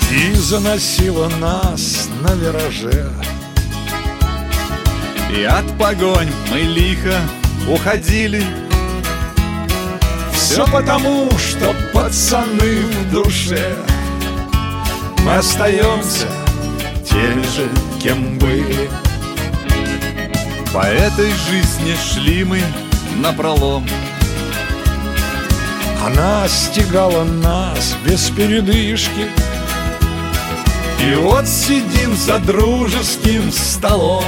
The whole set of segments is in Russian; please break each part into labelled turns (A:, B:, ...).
A: и заносила нас на вираже.
B: И от погонь мы лихо уходили.
A: Все потому, что пацаны в душе. Мы остаемся теми же, кем были.
B: По этой жизни шли мы напролом.
A: Она стегала нас без передышки.
B: И вот сидим за дружеским столом.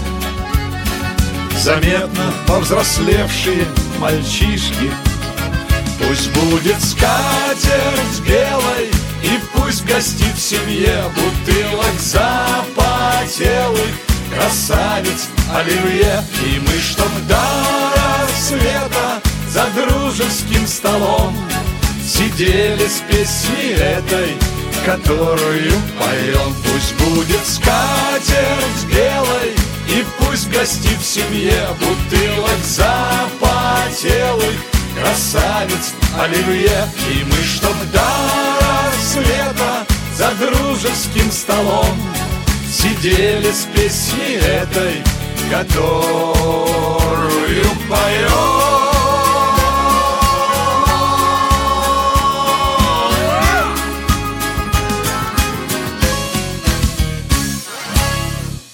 A: Заметно повзрослевшие мальчишки.
B: Пусть будет скатерть белой, и пусть гостит в семье бутылок запотелых красавиц оливье. И мы, чтоб до рассвета за дружеским столом сидели с песней этой, которую поем. Пусть будет скатерть белой, и пусть гостит в семье бутылок запотелых красавиц оливье. И мы, чтоб до рассвета за дружеским столом сидели с песней этой, которую поем.